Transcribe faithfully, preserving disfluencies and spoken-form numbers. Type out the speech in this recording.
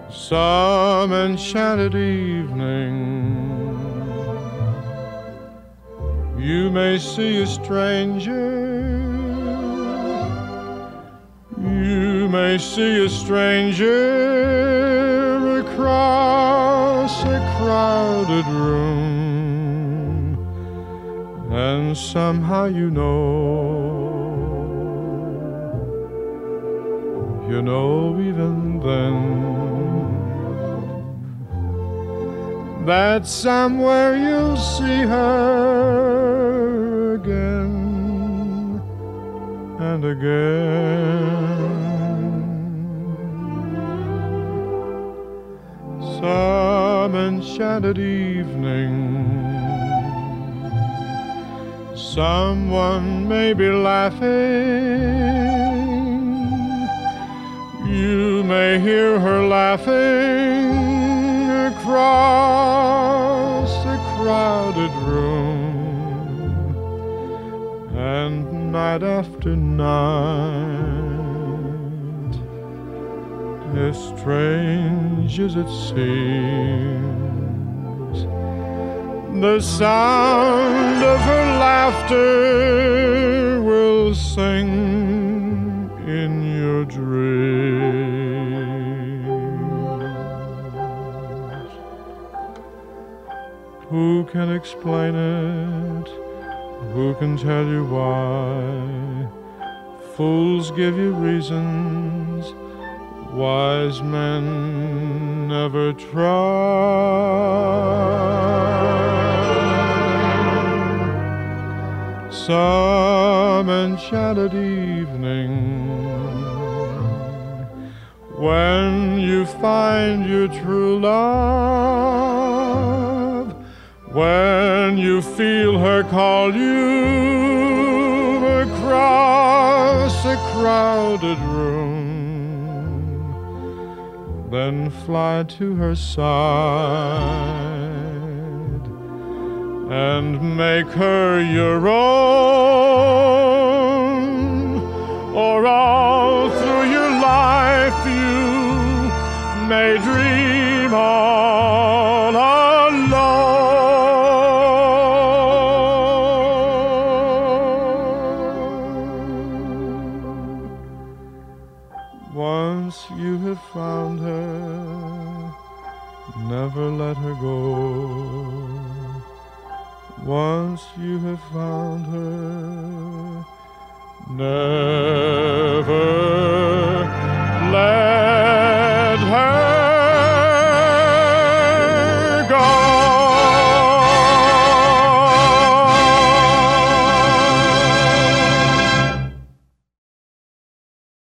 Some enchanted evening you may see a stranger, you may see a stranger across a crowded room, and somehow you know, you know even then that somewhere you'll see her again and again. Some enchanted evening someone may be laughing, you may hear her laughing across a crowded room, and night after night, as strange as it seems, the sound of her laughter will sing in your dreams. Who can explain it? Who can tell you why? Fools give you reasons, wise men never try. Some enchanted evening, when you find your true love, when you feel her call you across a crowded room, then fly to her side and make her your own, or all through your life you may dream all alone. Once you have found her, never let her go. Once you have found her, never